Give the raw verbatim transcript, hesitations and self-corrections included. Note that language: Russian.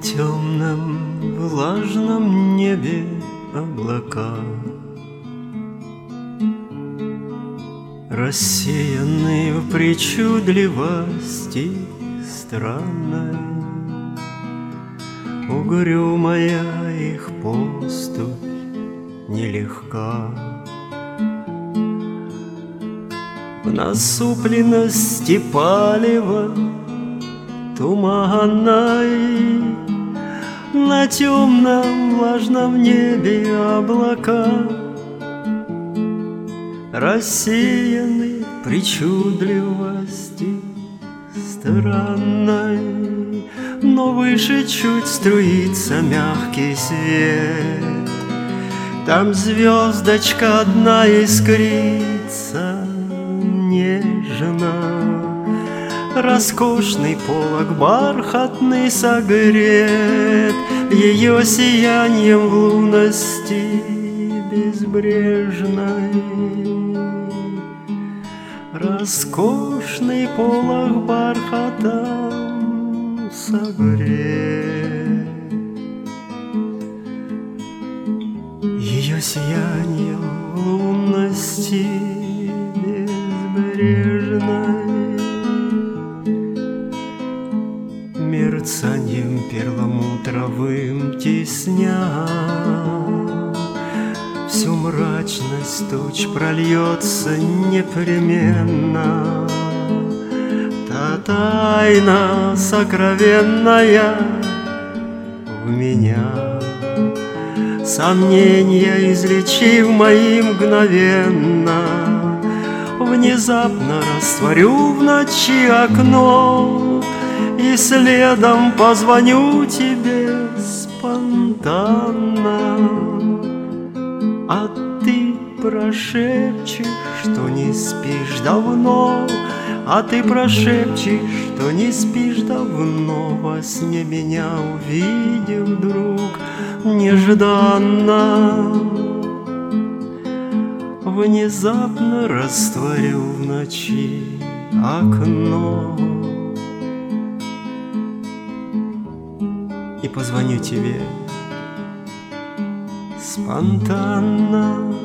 темном влажном небе облака, рассеянные в причудливости странной. Угрюмая их поступь нелегка, в насупленности палева туманной, на темном влажном небе облака, рассеяны причудливости странной, но выше чуть струится мягкий свет. Там звездочка одна искрится нежно, роскошный полог бархатный согрет ее сиянием в лунности безбрежной. Роскошный полог бархатом согрет ее сиянием в лунности безбрежной. Мерцанием перламутровым тесня всю мрачность туч прольется непременно. Та тайна сокровенная в меня, сомнения излечив мои мгновенно, внезапно растворю в ночи окно и следом позвоню тебе спонтанно. А ты прошепчешь, что не спишь давно, а ты прошепчешь, что не спишь давно, во сне меня увидев вдруг нежданно. Внезапно растворю в ночи окно и позвоню тебе спонтанно.